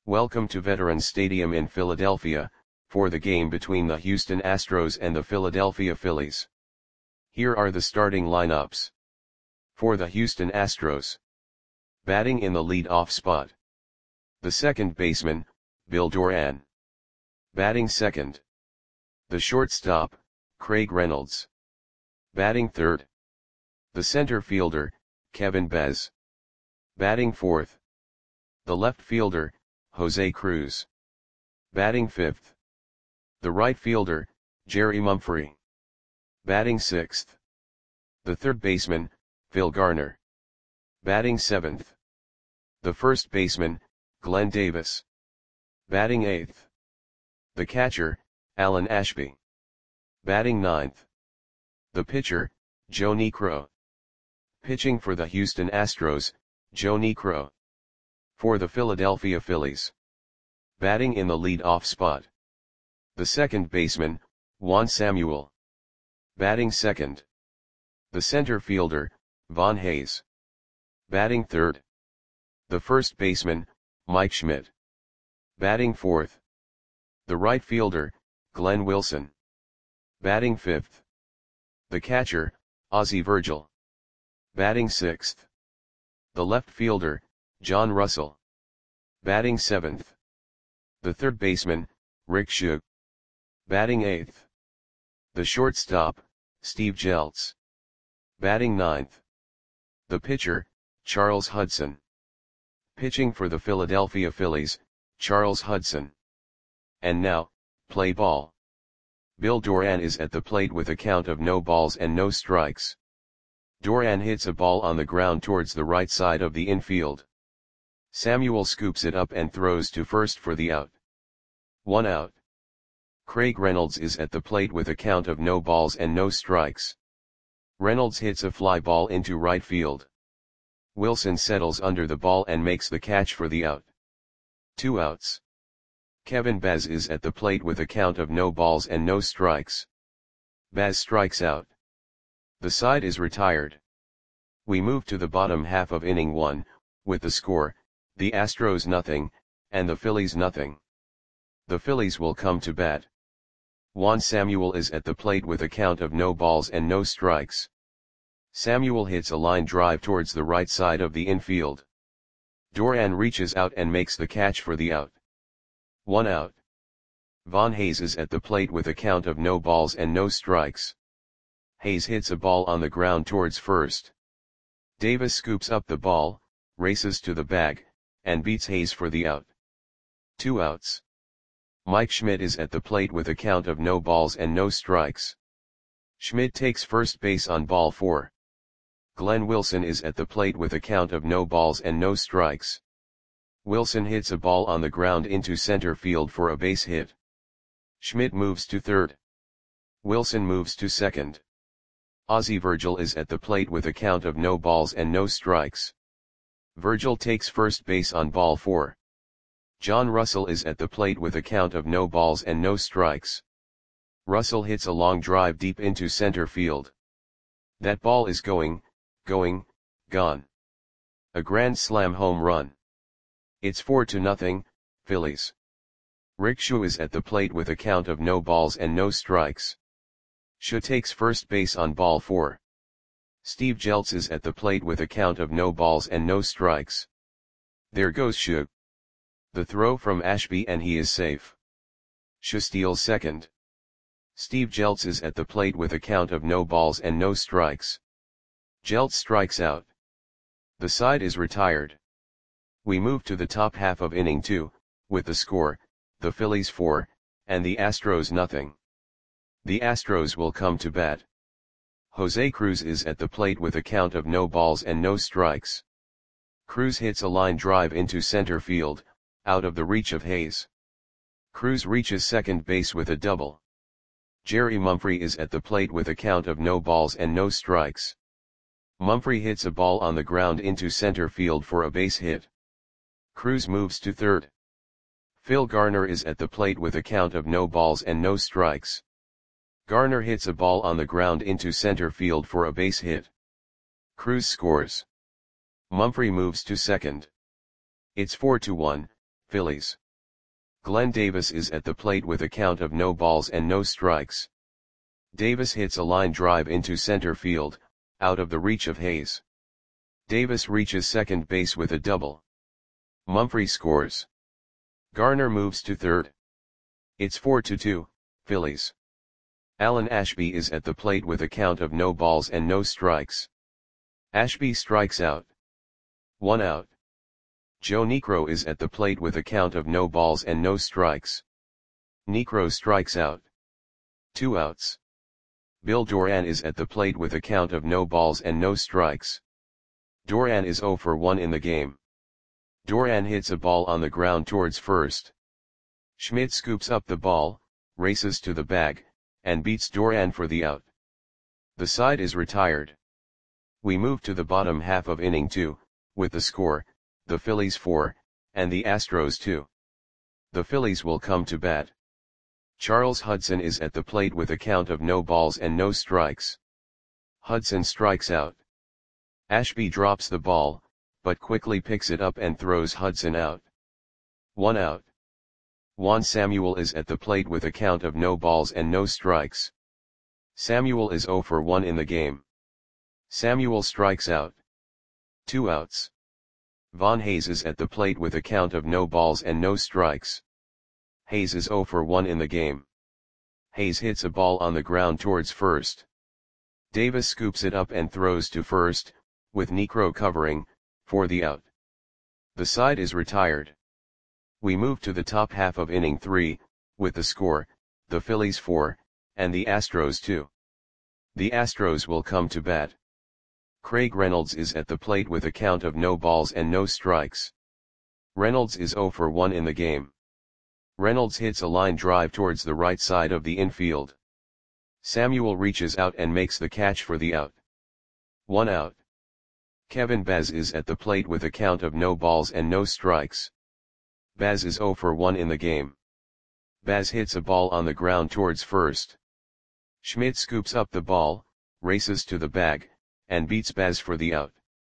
Welcome to Veterans Stadium in Philadelphia, for the game between the Houston Astros and the Philadelphia Phillies. Here are the starting lineups. For the Houston Astros. Batting in the lead-off spot. The second baseman, Bill Doran. Batting second. The shortstop, Craig Reynolds. Batting third. The center fielder, Kevin Bez. Batting fourth. The left fielder, Jose Cruz. Batting fifth. The right fielder, Jerry Mumphrey. Batting sixth. The third baseman, Phil Garner. Batting seventh. The first baseman, Glenn Davis. Batting eighth. The catcher, Alan Ashby. Batting ninth. The pitcher, Joe Niekro. Pitching for the Houston Astros, Joe Niekro. For the Philadelphia Phillies. Batting in the lead-off spot. The second baseman, Juan Samuel. Batting second. The center fielder, Von Hayes. Batting third. The first baseman, Mike Schmidt. Batting fourth. The right fielder, Glenn Wilson. Batting fifth. The catcher, Ozzie Virgil. Batting sixth. The left fielder, John Russell. Batting seventh. The third baseman, Rick Shug. Batting eighth. The shortstop, Steve Jeltz. Batting ninth. The pitcher, Charles Hudson. Pitching for the Philadelphia Phillies, Charles Hudson. And now, play ball. Bill Doran is at the plate with a count of no balls and no strikes. Doran hits a ball on the ground towards the right side of the infield. Samuel scoops it up and throws to first for the out. 1 out. Craig Reynolds is at the plate with a count of no balls and no strikes. Reynolds hits a fly ball into right field. Wilson settles under the ball and makes the catch for the out. 2 outs. Kevin Bez is at the plate with a count of no balls and no strikes. Bez strikes out. The side is retired. We move to the bottom half of inning 1, with the score, the Astros nothing, and the Phillies nothing. The Phillies will come to bat. Juan Samuel is at the plate with a count of no balls and no strikes. Samuel hits a line drive towards the right side of the infield. Doran reaches out and makes the catch for the out. 1 out. Von Hayes is at the plate with a count of no balls and no strikes. Hayes hits a ball on the ground towards first. Davis scoops up the ball, races to the bag, and beats Hayes for the out. 2 outs. Mike Schmidt is at the plate with a count of no balls and no strikes. Schmidt takes first base on ball 4. Glenn Wilson is at the plate with a count of no balls and no strikes. Wilson hits a ball on the ground into center field for a base hit. Schmidt moves to third. Wilson moves to second. Ozzie Virgil is at the plate with a count of no balls and no strikes. Virgil takes first base on ball 4. John Russell is at the plate with a count of no balls and no strikes. Russell hits a long drive deep into center field. That ball is gone. A grand slam home run. It's 4-0, Phillies. Rick Shug is at the plate with a count of no balls and no strikes. Shug takes first base on ball 4. Steve Jeltz is at the plate with a count of no balls and no strikes. There goes Shug. The throw from Ashby and he is safe. Shug steals second. Steve Jeltz is at the plate with a count of no balls and no strikes. Jeltz strikes out. The side is retired. We move to the top half of inning 2, with the score, the Phillies 4, and the Astros nothing. The Astros will come to bat. Jose Cruz is at the plate with a count of no balls and no strikes. Cruz hits a line drive into center field, out of the reach of Hayes. Cruz reaches second base with a double. Jerry Mumphrey is at the plate with a count of no balls and no strikes. Mumphrey hits a ball on the ground into center field for a base hit. Cruz moves to third. Phil Garner is at the plate with a count of no balls and no strikes. Garner hits a ball on the ground into center field for a base hit. Cruz scores. Mumphrey moves to second. It's 4-1, Phillies. Glenn Davis is at the plate with a count of no balls and no strikes. Davis hits a line drive into center field, out of the reach of Hayes. Davis reaches second base with a double. Mumphrey scores. Garner moves to third. It's 4-2, Phillies. Alan Ashby is at the plate with a count of no balls and no strikes. Ashby strikes out. 1 out. Joe Niekro is at the plate with a count of no balls and no strikes. Niekro strikes out. 2 outs. Bill Doran is at the plate with a count of no balls and no strikes. Doran is 0 for 1 in the game. Doran hits a ball on the ground towards first. Schmidt scoops up the ball, races to the bag, and beats Doran for the out. The side is retired. We move to the bottom half of inning 2, with the score, the Phillies 4, and the Astros 2. The Phillies will come to bat. Charles Hudson is at the plate with a count of no balls and no strikes. Hudson strikes out. Ashby drops the ball, but quickly picks it up and throws Hudson out. 1 out. Juan Samuel is at the plate with a count of no balls and no strikes. Samuel is 0 for 1 in the game. Samuel strikes out. 2 outs. Von Hayes is at the plate with a count of no balls and no strikes. Hayes is 0 for 1 in the game. Hayes hits a ball on the ground towards first. Davis scoops it up and throws to first, with Niekro covering, for the out. The side is retired. We move to the top half of inning 3, with the score, the Phillies 4, and the Astros 2. The Astros will come to bat. Craig Reynolds is at the plate with a count of no balls and no strikes. Reynolds is 0 for 1 in the game. Reynolds hits a line drive towards the right side of the infield. Samuel reaches out and makes the catch for the out. 1 out. Kevin Baz is at the plate with a count of no balls and no strikes. Baz is 0 for 1 in the game. Baz hits a ball on the ground towards first. Schmidt scoops up the ball, races to the bag, and beats Baz for the out.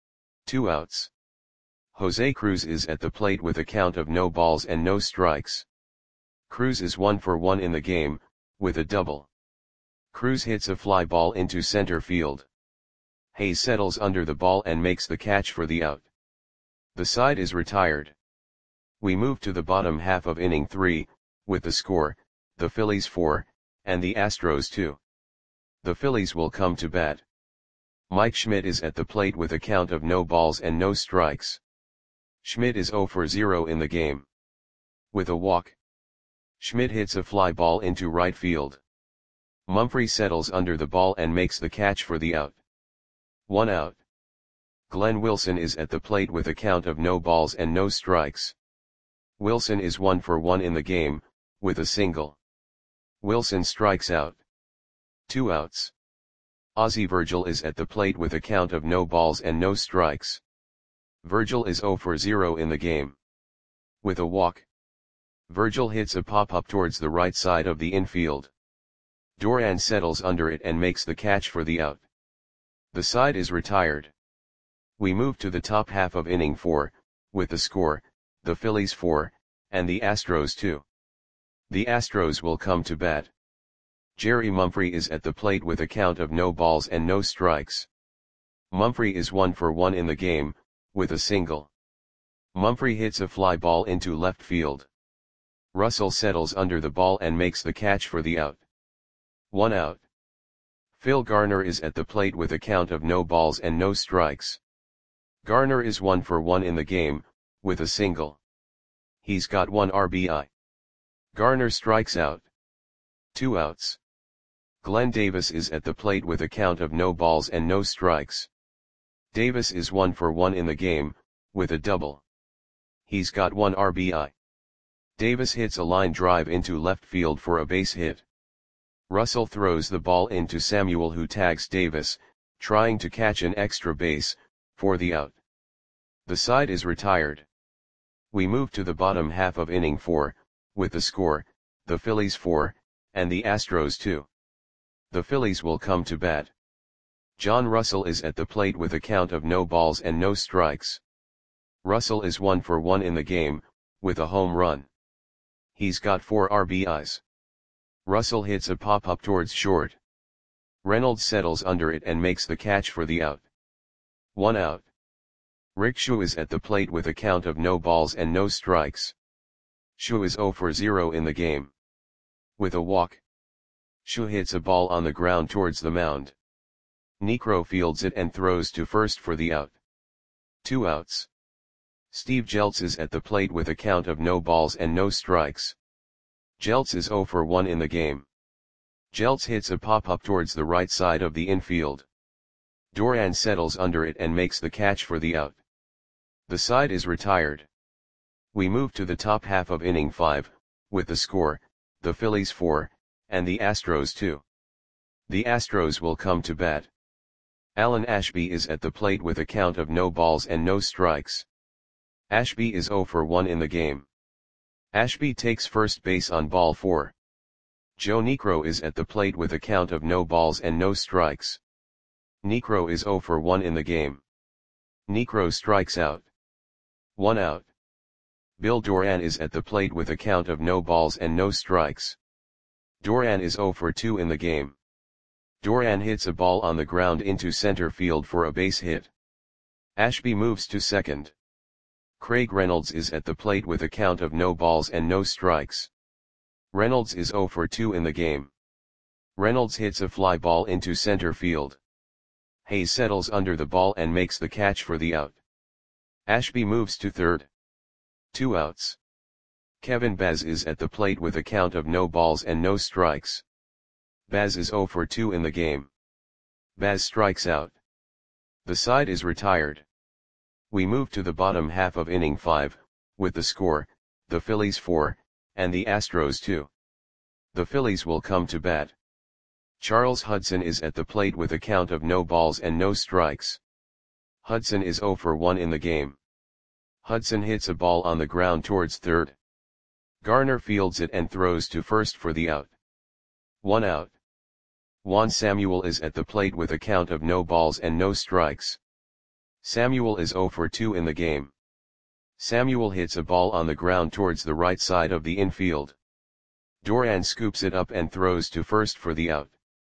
2 outs. Jose Cruz is at the plate with a count of no balls and no strikes. Cruz is 1 for 1 in the game, with a double. Cruz hits a fly ball into center field. Hayes settles under the ball and makes the catch for the out. The side is retired. We move to the bottom half of inning 3, with the score, the Phillies 4, and the Astros 2. The Phillies will come to bat. Mike Schmidt is at the plate with a count of no balls and no strikes. Schmidt is 0 for 0 in the game. With a walk. Schmidt hits a fly ball into right field. Mumphrey settles under the ball and makes the catch for the out. 1 out. Glenn Wilson is at the plate with a count of no balls and no strikes. Wilson is 1 for 1 in the game, with a single. Wilson strikes out. 2 outs. Ozzie Virgil is at the plate with a count of no balls and no strikes. Virgil is 0 for 0 in the game. With a walk. Virgil hits a pop-up towards the right side of the infield. Doran settles under it and makes the catch for the out. The side is retired. We move to the top half of inning 4, with the score, the Phillies 4, and the Astros 2. The Astros will come to bat. Jerry Mumphrey is at the plate with a count of no balls and no strikes. Mumphrey is 1 for 1 in the game, with a single. Mumphrey hits a fly ball into left field. Russell settles under the ball and makes the catch for the out. 1 out. Phil Garner is at the plate with a count of no balls and no strikes. Garner is 1 for 1 in the game, with a single. He's got 1 RBI. Garner strikes out. 2 outs. Glenn Davis is at the plate with a count of no balls and no strikes. Davis is 1 for 1 in the game, with a double. He's got 1 RBI. Davis hits a line drive into left field for a base hit. Russell throws the ball into Samuel, who tags Davis, trying to catch an extra base, for the out. The side is retired. We move to the bottom half of inning 4, with the score, the Phillies 4, and the Astros 2. The Phillies will come to bat. John Russell is at the plate with a count of no balls and no strikes. Russell is 1 for 1 in the game, with a home run. He's got 4 RBIs. Russell hits a pop-up towards short. Reynolds settles under it and makes the catch for the out. 1 out. Rick Shu is at the plate with a count of no balls and no strikes. Shu is 0 for 0 in the game. With a walk, Shu hits a ball on the ground towards the mound. Niekro fields it and throws to first for the out. 2 outs. Steve Jeltz is at the plate with a count of no balls and no strikes. Jeltz is 0 for 1 in the game. Jeltz hits a pop-up towards the right side of the infield. Doran settles under it and makes the catch for the out. The side is retired. We move to the top half of inning 5, with the score, the Phillies 4, and the Astros 2. The Astros will come to bat. Alan Ashby is at the plate with a count of no balls and no strikes. Ashby is 0 for 1 in the game. Ashby takes first base on ball 4. Joe Niekro is at the plate with a count of no balls and no strikes. Niekro is 0 for 1 in the game. Niekro strikes out. 1 out. Bill Doran is at the plate with a count of no balls and no strikes. Doran is 0 for 2 in the game. Doran hits a ball on the ground into center field for a base hit. Ashby moves to second. Craig Reynolds is at the plate with a count of no balls and no strikes. Reynolds is 0 for 2 in the game. Reynolds hits a fly ball into center field. Hayes settles under the ball and makes the catch for the out. Ashby moves to third. 2 outs. Kevin Baz is at the plate with a count of no balls and no strikes. Baz is 0 for 2 in the game. Baz strikes out. The side is retired. We move to the bottom half of inning 5, with the score, the Phillies 4, and the Astros 2. The Phillies will come to bat. Charles Hudson is at the plate with a count of no balls and no strikes. Hudson is 0 for 1 in the game. Hudson hits a ball on the ground towards third. Garner fields it and throws to first for the out. 1 out. Juan Samuel is at the plate with a count of no balls and no strikes. Samuel is 0 for 2 in the game. Samuel hits a ball on the ground towards the right side of the infield. Doran scoops it up and throws to first for the out.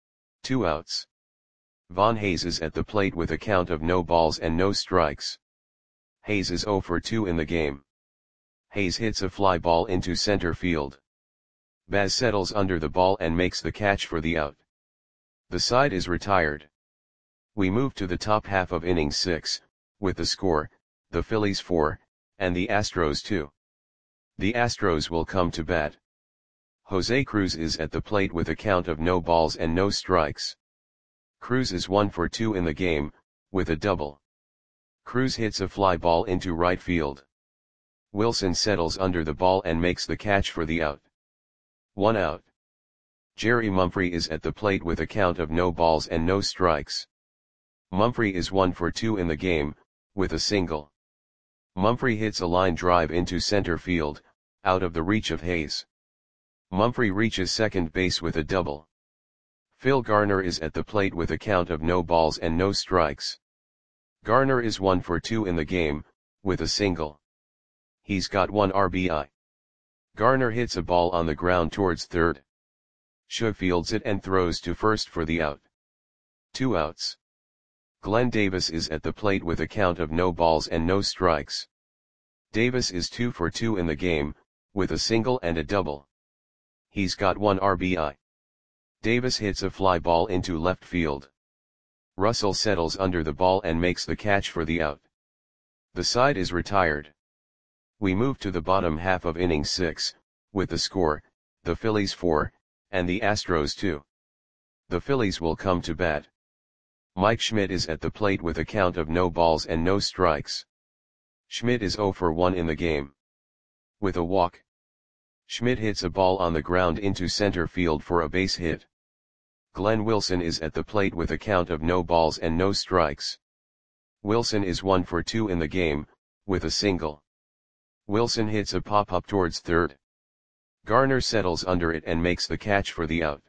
2 outs. Von Hayes is at the plate with a count of no balls and no strikes. Hayes is 0 for 2 in the game. Hayes hits a fly ball into center field. Baz settles under the ball and makes the catch for the out. The side is retired. We move to the top half of inning 6, with the score, the Phillies 4, and the Astros 2. The Astros will come to bat. Jose Cruz is at the plate with a count of no balls and no strikes. Cruz is 1 for 2 in the game, with a double. Cruz hits a fly ball into right field. Wilson settles under the ball and makes the catch for the out. 1 out. Jerry Mumphrey is at the plate with a count of no balls and no strikes. Mumphrey is 1 for 2 in the game, with a single. Mumphrey hits a line drive into center field, out of the reach of Hayes. Mumphrey reaches second base with a double. Phil Garner is at the plate with a count of no balls and no strikes. Garner is 1 for 2 in the game, with a single. He's got 1 RBI. Garner hits a ball on the ground towards third. Shu fields it and throws to first for the out. 2 outs. Glenn Davis is at the plate with a count of no balls and no strikes. Davis is 2 for 2 in the game, with a single and a double. He's got 1 RBI. Davis hits a fly ball into left field. Russell settles under the ball and makes the catch for the out. The side is retired. We move to the bottom half of inning 6, with the score, the Phillies 4, and the Astros 2. The Phillies will come to bat. Mike Schmidt is at the plate with a count of no balls and no strikes. Schmidt is 0 for 1 in the game. With a walk, Schmidt hits a ball on the ground into center field for a base hit. Glenn Wilson is at the plate with a count of no balls and no strikes. Wilson is 1 for 2 in the game, with a single. Wilson hits a pop-up towards third. Garner settles under it and makes the catch for the out.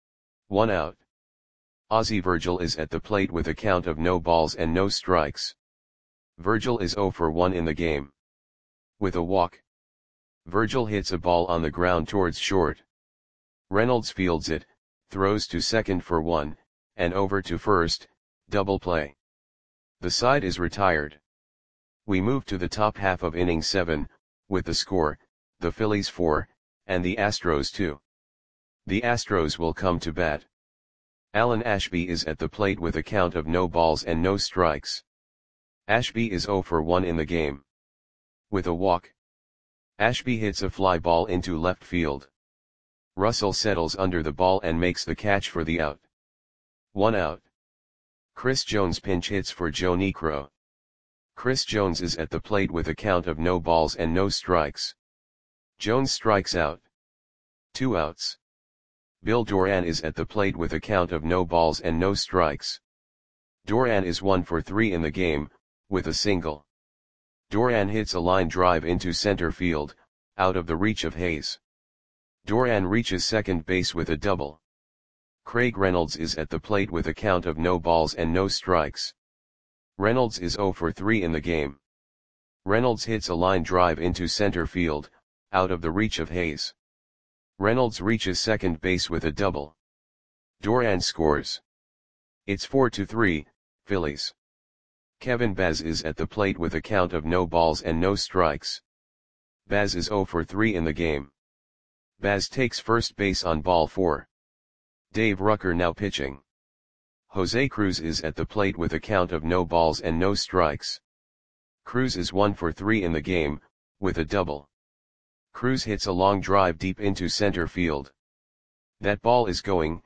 1 out. Ozzie Virgil is at the plate with a count of no balls and no strikes. Virgil is 0 for 1 in the game. With a walk, Virgil hits a ball on the ground towards short. Reynolds fields it, throws to second for one, and over to first, double play. The side is retired. We move to the top half of inning 7, with the score, the Phillies 4, and the Astros 2. The Astros will come to bat. Alan Ashby is at the plate with a count of no balls and no strikes. Ashby is 0 for 1 in the game. With a walk, Ashby hits a fly ball into left field. Russell settles under the ball and makes the catch for the out. 1 out. Chris Jones pinch hits for Joe Niekro. Chris Jones is at the plate with a count of no balls and no strikes. Jones strikes out. 2 outs. Bill Doran is at the plate with a count of no balls and no strikes. Doran is 1 for 3 in the game, with a single. Doran hits a line drive into center field, out of the reach of Hayes. Doran reaches second base with a double. Craig Reynolds is at the plate with a count of no balls and no strikes. Reynolds is 0 for 3 in the game. Reynolds hits a line drive into center field, out of the reach of Hayes. Reynolds reaches second base with a double. Doran scores. It's 4-3, Phillies. Kevin Baz is at the plate with a count of no balls and no strikes. Baz is 0 for 3 in the game. Baz takes first base on ball 4. Dave Rucker now pitching. Jose Cruz is at the plate with a count of no balls and no strikes. Cruz is 1 for 3 in the game, with a double. Cruz hits a long drive deep into center field. That ball is gone.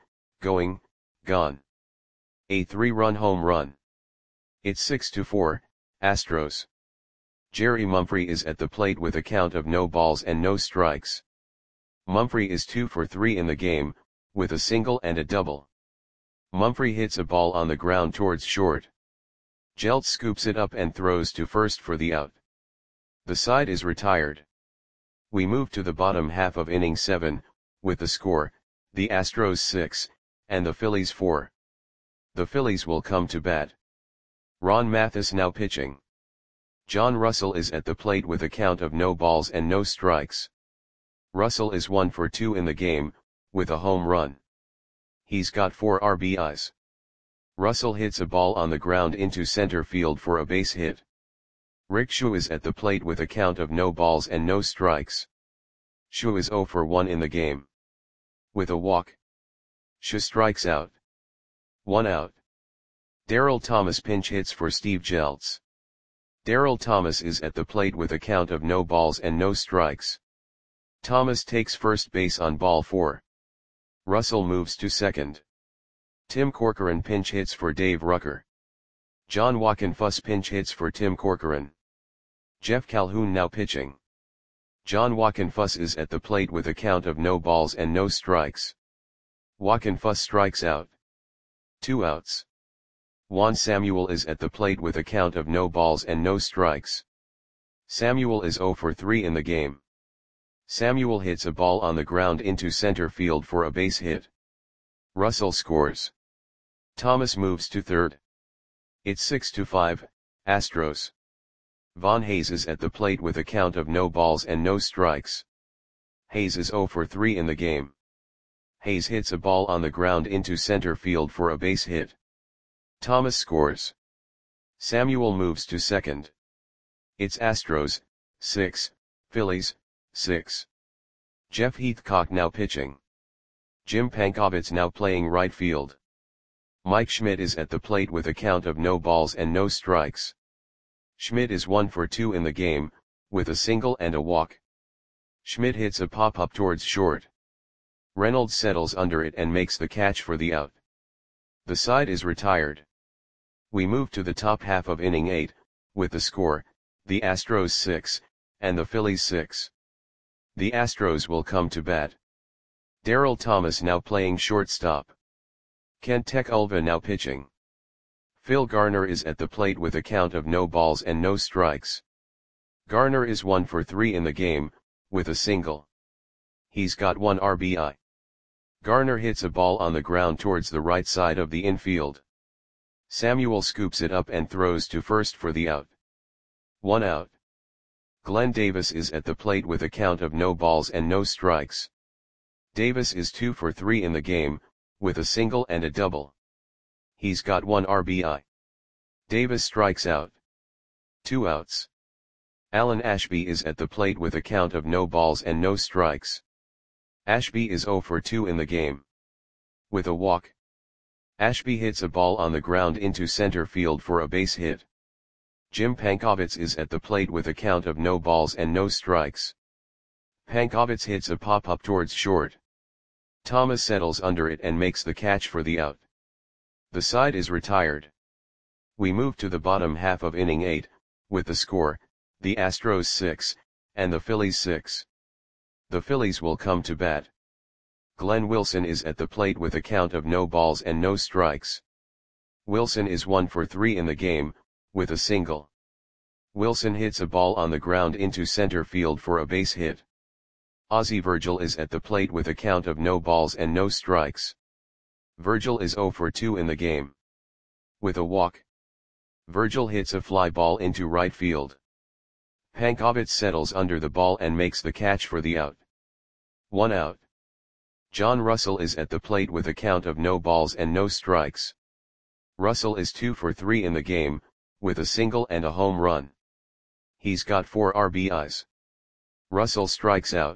A 3-run home run. It's 6-4, Astros. Jerry Mumphrey is at the plate with a count of no balls and no strikes. Mumphrey is 2 for 3 in the game, with a single and a double. Mumphrey hits a ball on the ground towards short. Jeltz scoops it up and throws to first for the out. The side is retired. We move to the bottom half of inning 7, with the score, the Astros 6, and the Phillies 4. The Phillies will come to bat. Ron Mathis now pitching. John Russell is at the plate with a count of no balls and no strikes. Russell is 1 for 2 in the game, with a home run. He's got 4 RBIs. Russell hits a ball on the ground into center field for a base hit. Rick Shu is at the plate with a count of no balls and no strikes. Shu is 0 for 1 in the game. With a walk, Shu strikes out. 1 out. Darryl Thomas pinch hits for Steve Jeltz. Darryl Thomas is at the plate with a count of no balls and no strikes. Thomas takes first base on ball 4. Russell moves to second. Tim Corcoran pinch hits for Dave Rucker. John Walkenfuss pinch hits for Tim Corcoran. Jeff Calhoun now pitching. John Walkenfuss is at the plate with a count of no balls and no strikes. Walkenfuss strikes out. 2 outs. Juan Samuel is at the plate with a count of no balls and no strikes. Samuel is 0 for 3 in the game. Samuel hits a ball on the ground into center field for a base hit. Russell scores. Thomas moves to third. It's 6-5, Astros. Von Hayes is at the plate with a count of no balls and no strikes. Hayes is 0 for 3 in the game. Hayes hits a ball on the ground into center field for a base hit. Thomas scores. Samuel moves to second. It's Astros, 6, Phillies, 6. Jeff Heathcock now pitching. Jim Pankovitz now playing right field. Mike Schmidt is at the plate with a count of no balls and no strikes. Schmidt is 1 for 2 in the game, with a single and a walk. Schmidt hits a pop-up towards short. Reynolds settles under it and makes the catch for the out. The side is retired. We move to the top half of inning 8, with the score, the Astros 6, and the Phillies 6. The Astros will come to bat. Darryl Thomas now playing shortstop. Kent Tekulve now pitching. Phil Garner is at the plate with a count of no balls and no strikes. Garner is 1 for 3 in the game, with a single. He's got 1 RBI. Garner hits a ball on the ground towards the right side of the infield. Samuel scoops it up and throws to first for the out. 1 out. Glenn Davis is at the plate with a count of no balls and no strikes. Davis is 2 for 3 in the game, with a single and a double. He's got 1 RBI. Davis strikes out. 2 outs. Alan Ashby is at the plate with a count of no balls and no strikes. Ashby is 0 for 2 in the game. With a walk. Ashby hits a ball on the ground into center field for a base hit. Jim Pankovitz is at the plate with a count of no balls and no strikes. Pankovitz hits a pop-up towards short. Thomas settles under it and makes the catch for the out. The side is retired. We move to the bottom half of inning 8, with the score, the Astros 6, and the Phillies 6. The Phillies will come to bat. Glenn Wilson is at the plate with a count of no balls and no strikes. Wilson is 1 for 3 in the game, with a single. Wilson hits a ball on the ground into center field for a base hit. Ozzie Virgil is at the plate with a count of no balls and no strikes. Virgil is 0 for 2 in the game. With a walk. Virgil hits a fly ball into right field. Pankovitz settles under the ball and makes the catch for the out. 1 out. John Russell is at the plate with a count of no balls and no strikes. Russell is 2 for 3 in the game, with a single and a home run. He's got 4 RBIs. Russell strikes out.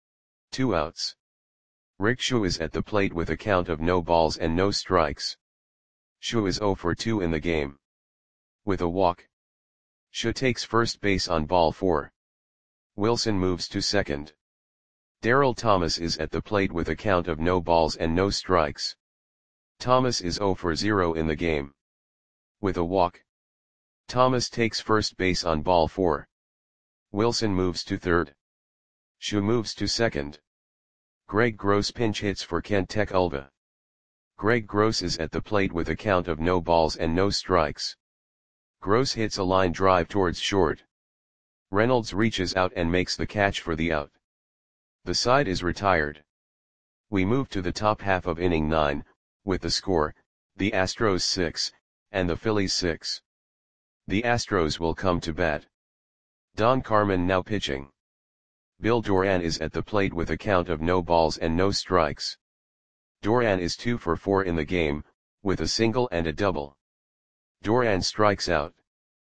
2 outs. Rick Schu is at the plate with a count of no balls and no strikes. Schu is 0 for 2 in the game. With a walk. Schu takes first base on ball 4. Wilson moves to second. Darryl Thomas is at the plate with a count of no balls and no strikes. Thomas is 0 for 0 in the game. With a walk. Thomas takes first base on ball 4. Wilson moves to third. Schu moves to second. Greg Gross pinch hits for Kent Tekulve. Greg Gross is at the plate with a count of no balls and no strikes. Gross hits a line drive towards short. Reynolds reaches out and makes the catch for the out. The side is retired. We move to the top half of inning 9, with the score, the Astros 6, and the Phillies 6. The Astros will come to bat. Don Carmen now pitching. Bill Doran is at the plate with a count of no balls and no strikes. Doran is 2 for 4 in the game, with a single and a double. Doran strikes out.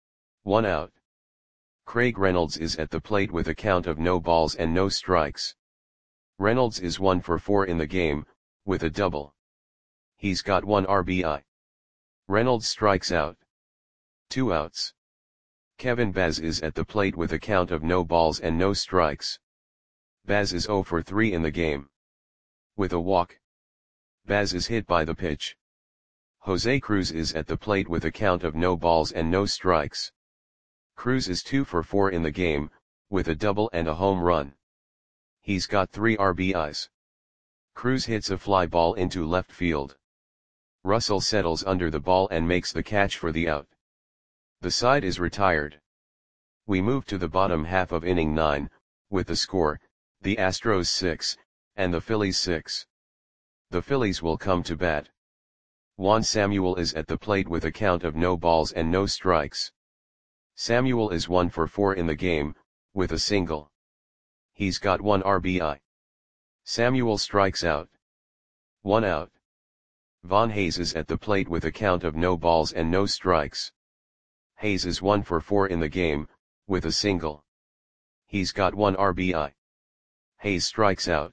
1 out. Craig Reynolds is at the plate with a count of no balls and no strikes. Reynolds is 1 for 4 in the game, with a double. He's got 1 RBI. Reynolds strikes out. 2 outs. Kevin Baz is at the plate with a count of no balls and no strikes. Baz is 0 for 3 in the game. With a walk. Baz is hit by the pitch. Jose Cruz is at the plate with a count of no balls and no strikes. Cruz is 2 for 4 in the game, with a double and a home run. He's got 3 RBIs. Cruz hits a fly ball into left field. Russell settles under the ball and makes the catch for the out. The side is retired. We move to the bottom half of inning 9, with the score, the Astros 6, and the Phillies 6. The Phillies will come to bat. Juan Samuel is at the plate with a count of no balls and no strikes. Samuel is 1 for 4 in the game, with a single. He's got 1 RBI. Samuel strikes out. 1 out. Von Hayes is at the plate with a count of no balls and no strikes. Hayes is 1 for 4 in the game, with a single. He's got 1 RBI. Hayes strikes out.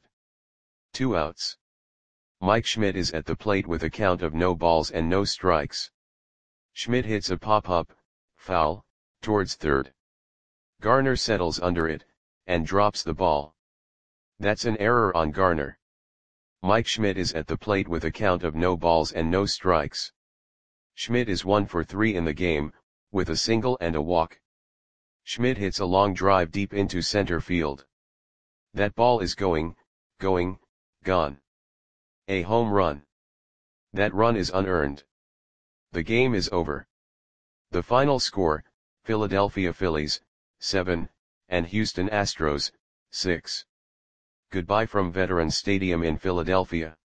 2 outs. Mike Schmidt is at the plate with a count of no balls and no strikes. Schmidt hits a pop-up, foul, towards third. Garner settles under it, and drops the ball. That's an error on Garner. Mike Schmidt is at the plate with a count of no balls and no strikes. Schmidt is 1 for 3 in the game, with a single and a walk. Schmidt hits a long drive deep into center field. That ball is going, gone. A home run. That run is unearned. The game is over. The final score, Philadelphia Phillies, 7, and Houston Astros, 6. Goodbye from Veterans Stadium in Philadelphia.